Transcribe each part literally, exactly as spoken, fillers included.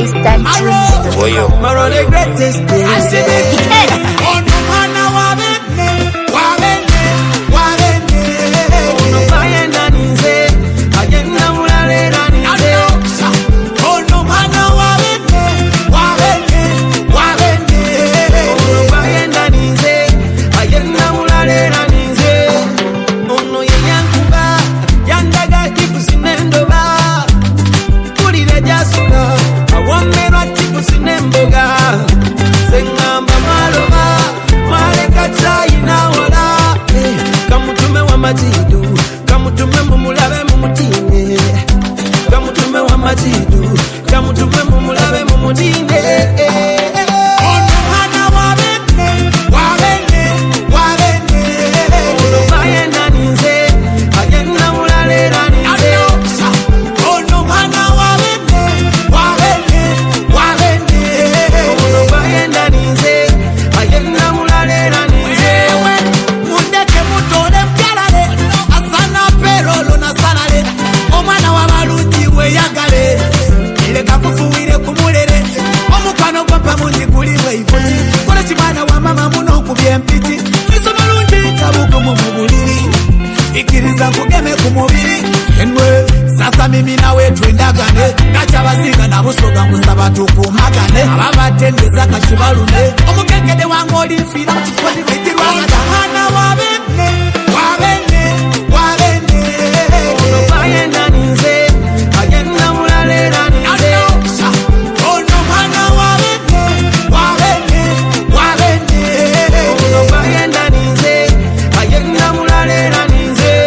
Mister Tunes. Oyo. Maro the greatest thing. I see it. Oh no man, wabene, wabene, wabene. Oh no man, nanize. Agenda mulale nanize. Oh no man, wabene, wabene, wabene. Oh no man, nanize. Agenda mulale nanize. Oh no yankuba, yandaga kikusinendo ba. Kulire jasuka. Awamera tikusinemboga Sengamba maloba Maleka chayina wala hey, kamutume wa majidu Kamutume mumulabe mumutine Kamutume wa majidu Kamutume mumulabe mumutine hey. Ono hana wabene Wabene Wabene Ono bayenda ninze Agenda mulale ranize Ono hana wabene Wabene Wabene Ono bayenda ninze Agenda mulale ranize Mundeke mutole mbyalale Asana perolo na sanale Omwana wabaluji we yagale Ileka kufuwire kumulere Omukano gwapa mungi kuliwe ifuji Kole chimana wa mama muno kubye mpiti Niso malunji kabuku mumubuliri Ikiriza kugeme kumubiri Enwe sasa mimi nawe twendagane Nacha basinga na busoga musaba tukumagane Ababatendeza kachibalume Omukengede wangu olifira Mchikwazi vitirwa Hana wabene Wabene Wabene Ono bayenda ninze Agenda mulale ranize Ono hana wabene Wabene Wabene Ono bayenda ninze Agenda mulale ranize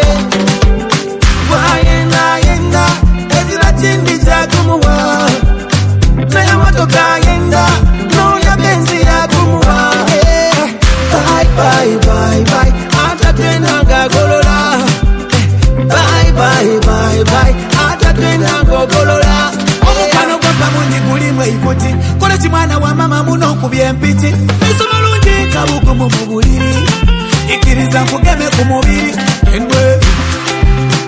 Wayenda yenda Ezira chindi chakumuwa Naya motoka yenda Noya benzi ya kumuwa eh, Bye bye bye bye Ata twenda ngagolola eh, Bye bye bye bye Ata twenda ngogolola Omukano gwapa mungi gulimwe ifuti Kole chimwana wa mama muno kubye mpiti Niso malungi kabuku mumubuliri Ikiriza nkugeme kumubiri Enwe